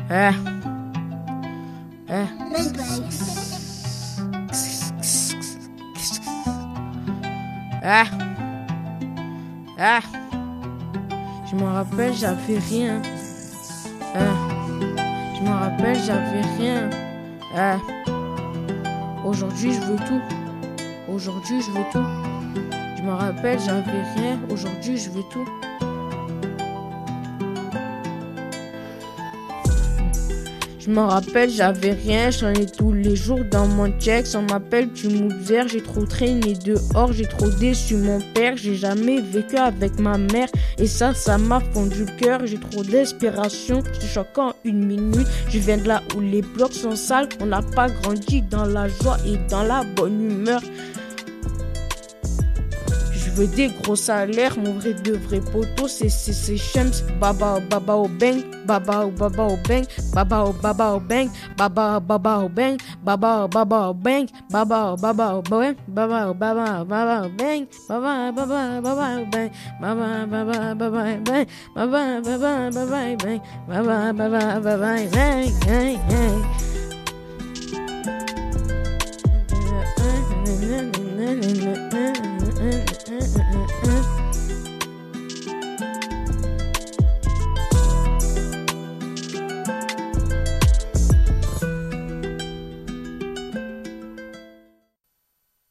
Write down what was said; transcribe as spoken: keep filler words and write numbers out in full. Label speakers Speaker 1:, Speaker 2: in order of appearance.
Speaker 1: Eh. Eh. Eh. Eh. Je me rappelle, j'avais rien. Eh. Je me rappelle, j'avais rien. Eh. Aujourd'hui, je veux tout. Aujourd'hui, je veux tout. Je me rappelle, j'avais rien. Aujourd'hui, je veux tout. Je me rappelle, j'avais rien, j'en ai tous les jours dans mon check. On m'appelle tu m'observes, j'ai trop traîné dehors, j'ai trop déçu mon père. J'ai jamais vécu avec ma mère et ça, ça m'a fondu le cœur. J'ai trop d'espération, je choque en une minute. Je viens de là où les blocs sont sales, on n'a pas grandi dans la joie et dans la bonne humeur. Je veux des gros salaires, mon vrai de vrai poteau, c'est c'est c'est Shams, baba oh baba oh bang, baba oh baba oh bang, baba oh baba oh bang, baba oh baba oh bang, baba oh baba oh bang, baba oh baba oh bang, baba oh baba baba oh bang, baba baba baba oh bang, baba baba baba bang, baba baba baba bang, baba baba baba bang, bang bang.